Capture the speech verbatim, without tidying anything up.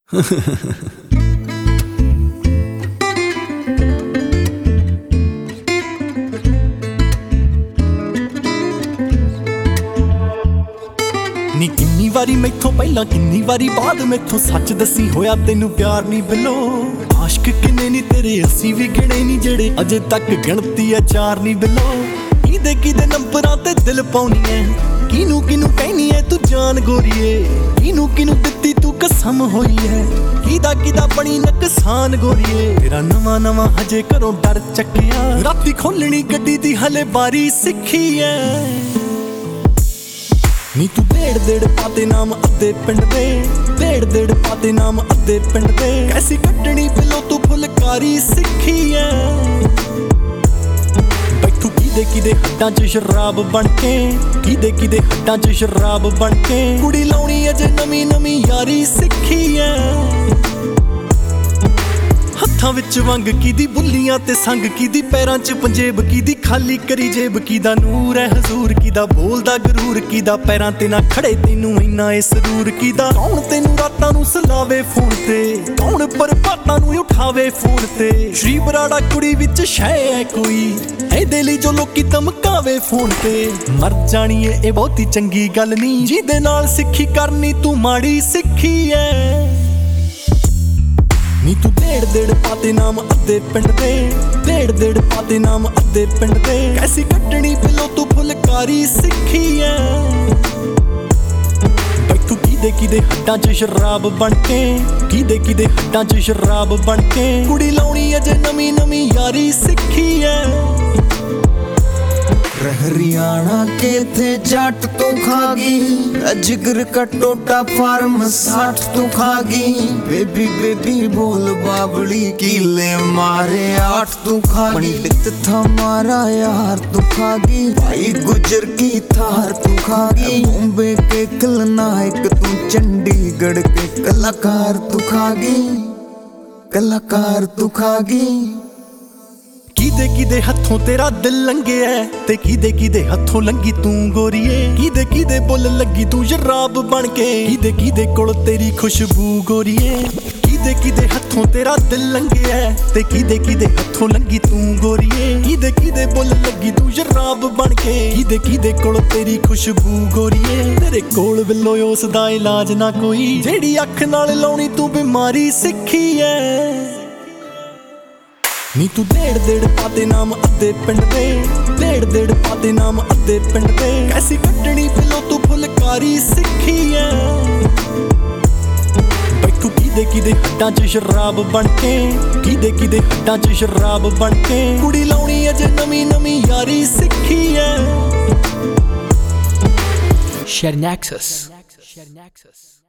ਨੀ ਕਿੰਨੀ ਵਾਰੀ ਮੈਥੋਂ ਪਹਿਲਾਂ ਕਿੰਨੀ ਵਾਰੀ ਬਾਅਦ ਮੈਥੋਂ ਸੱਚ ਦੱਸੀ ਹੋਇਆ ਤੈਨੂੰ ਪਿਆਰ ਨਹੀਂ ਬਿਲੋ। ਆਸ਼ਕ ਕਿੰਨੇ ਨੀ ਤੇਰੇ ਅਸੀਂ ਵੀ ਗਿਣੇ ਨੀ ਜਿਹੜੇ ਅਜੇ ਤੱਕ ਗਿਣਤੀ ਆ ਚਾਰ ਨਹੀਂ ਬਿਲੋ। ਕਿਹਦੇ ਕਿਹਦੇ ਨੰਬਰਾਂ ਤੇ ਦਿਲ ਪਾਉਣੀ ਐ, ਕਿਨੂੰ ਕਿਨੂੰ ਕਹਿਨੀ ਐ ਤੂੰ ਜਾਨ ਗੋਰੀਏ। ਕਿਨੂੰ ਕਿਨੂੰ ਦਿੱਤੀ ਤੂੰ ਕਸਮ ਹੋਈ ਐ, ਕਿਹਦਾ ਕਿਹਦਾ ਬਣੀ ਨੁਕਸਾਨ ਗੋਰੀਏ। ਤੇਰਾ ਨਵਾਂ ਨਵਾਂ ਹਜੇ ਘਰੋਂ ਡਰ ਚੱਕਿਆ, ਰਾਤੀ ਖੋਲਣੀ ਗੱਡੀ ਦੀ ਹਲੇ ਬਾਰੀ ਸਿੱਖੀ ਐ। ਨੀ ਤੂੰ ਡੇਢ ਡੇਢ ਪਾਤੇ ਨਾਮ ਅੱਧੇ ਪਿੰਡ ਦੇ, ਡੇਢ ਡੇਢ ਪਾਤੇ ਨਾਮ ਅੱਧੇ ਪਿੰਡ ਦੇ। ਕੈਸੀ ਕੱਟਣੀ ਬਿਲੋ ਤੂੰ ਫੁਲਕਾਰੀ ਸਿੱਖੀ ਐ। ਬੈਠੂ ਕਿਦੇ ਕਿਦੇ ਹੱਡਾਂ 'ਚ ਸ਼ਰਾਬ ਬਣ ਕੇ, ਕਿਦੇ ਕਿਦੇ ਹੱਡਾਂ 'ਚ ਸ਼ਰਾਬ ਬਣ ਕੇ। ਕੁੜੀ ਲਾਉਣੀ ਅਜੇ ਨਵੀਂ ਨਵੀਂ ਯਾਰੀ ਸਿੱਖੀ ਐ। ਹੱਥਾਂ ਵਿੱਚ ਵੰਗ ਕਿਦੀ ਬੁੱਲੀਆਂ ਤੇ ਸੰਗ ਕਿਦੀ, ਪੈਰਾਂ 'ਚ ਪੰਜੇਬ ਕਿਦੀ ਖਾਲੀ ਕਰੀ ਜੇਬ। ਕਿਦਾ ਨੂਰ ਹੈ ਹਜ਼ੂਰ, ਕਿਦਾ ਬੋਲਦਾ ਗਰੂਰ, ਕਿਦਾ ਪੈਰਾਂ ਤੇ ਨਾ ਖੜੇ ਤੈਨੂੰ ਇੰਨਾ ਏ ਸਰੂਰ। ਕਿਦਾ ਕੌਣ ਤੈਨੂੰ ਰਾਤਾਂ ਨੂੰ ਸਲਾਵੇ ਫੋਨ ਤੇ, ਕੌਣ ਪਰਪਾਤਾਂ ਨੂੰ ਉਠਾਵੇ ਫੋਨ ਤੇ। ਸ਼੍ਰੀ ਬਰਾੜਾ ਕੁੜੀ ਵਿੱਚ ਸ਼ੈ ਹੈ ਕੋਈ, ਇਹਦੇ ਲਈ ਜੋ ਲੋਕੀ ਧਮਕਾਵੇ ਫੋਨ ਤੇ। ਮਰ ਜਾਣੀ ਏ ਇਹ ਬਹੁਤੀ ਚੰਗੀ ਗੱਲ ਨਹੀਂ, ਜਿਹਦੇ ਨਾਲ ਸਿੱਖੀ ਕਰਨੀ ਤੂੰ ਮਾੜੀ ਸਿੱਖੀ ਐ। ਨੀ ਤੂੰ ਡੇਢ ਡੇਢ ਪਾਤੇ ਨਾਮ ਅੱਧੇ ਪਿੰਡ ਦੇ, ਡੇਢ ਡੇਢ ਪਾਤੇ ਨਾਮ ਅੱਧੇ ਪਿੰਡ ਦੇ। ਕੈਸੀ ਕੱਟਣੀ ਬਿਲੋ ਤੂੰ ਫੁਲਕਾਰੀ ਸਿੱਖੀ ਐ। ਬੈਠੂ ਕਿਦੇ ਕਿਦੇ ਹੱਡਾਂ 'ਚ ਸ਼ਰਾਬ ਬਣ ਕੇ, ਕਿਦੇ ਕਿਦੇ ਹੱਡਾਂ 'ਚ ਸ਼ਰਾਬ ਬਣ ਕੇ। ਕੁੜੀ ਲਾਉਣੀ ਅਜੇ ਨਵੀਂ ਨਵੀਂ ਯਾਰੀ ਸਿੱਖੀ ਐ। हरियाणा के थे जाट तो खागी, जिगर का टोटा फार्म साठ तो खागी। बेबी बेबी बोल बाबड़ी कीले मारे आठ तो खागी। पंडित था मारा यार तो खागी, भाई गुजर की थार तो खागी। बॉम्बे के खलनायक तू चंडीगढ़ के कलाकार तो खागी, कलाकार तो खागी। ਕਿਦੇ ਕਿਦੇ ਹੱਥੋਂ ਤੇਰਾ ਦਿਲ ਲੰਘਿਆ ਤੇ ਕਿਦੇ ਕਿਦੇ ਹੱਥੋਂ ਲੰਗੀ ਤੂੰ ਗੋਰੀਏ। ਕਿਦੇ ਕਿਦੇ ਬੁੱਲ ਲੱਗੀ ਤੂੰ ਸ਼ਰਾਬ ਬਣ ਕੇ, ਕਿਦੇ ਕਿਦੇ ਕੋਲ ਤੇਰੀ ਖੁਸ਼ਬੂ ਗੋਰੀਏ। ਕਿਦੇ ਕਿਦੇ ਹੱਥੋਂ ਤੇਰਾ ਦਿਲ ਲੰਘਿਆ ਤੇ ਕਿਦੇ ਕਿਦੇ ਹੱਥੋਂ ਲੰਗੀ ਤੂੰ ਗੋਰੀਏ। ਕਿਦੇ ਕਿਦੇ ਬੁੱਲ ਲੱਗੀ ਤੂੰ ਸ਼ਰਾਬ ਬਣ ਕੇ, ਕਿਦੇ ਕਿਦੇ ਕੋਲ ਤੇਰੀ ਖੁਸ਼ਬੂ ਗੋਰੀਏ। ਤੇਰੇ ਕੋਲ ਬਿੱਲੋ ਉਸ ਦਾ ਇਲਾਜ ਨਾ ਕੋਈ, ਜਿਹੜੀ ਅੱਖ ਨਾਲ ਲਾਉਣੀ ਤੂੰ ਬਿਮਾਰੀ ਸਿੱਖੀ ਐ। ਨੀ ਤੂੰ ਡੇਢ ਡੇਢ ਪਾਤੇ ਨਾਮ ਅੱਧੇ ਪਿੰਡ ਦੇ, ਡੇਢ ਡੇਢ ਪਾਤੇ ਨਾਮ ਅੱਧੇ ਪਿੰਡ ਦੇ। ਕੈਸੀ ਕੱਟਣੀ ਬਿਲੋ ਤੂੰ ਫੁਲਕਾਰੀ ਸਿੱਖੀ ਐ। ਬੈਠੂ ਕਿਦੇ ਕਿਦੇ ਹੱਡਾਂ 'ਚ ਸ਼ਰਾਬ ਬਣ ਕੇ, ਕਿਦੇ ਕਿਦੇ ਹੱਡਾਂ 'ਚ ਸ਼ਰਾਬ ਬਣ ਕੇ। ਕੁੜੀ ਲਾਉਣੀ ਅਜੇ ਨਵੀਂ ਨਵੀਂ ਯਾਰੀ ਸਿੱਖੀ ਐ। Share Nexus.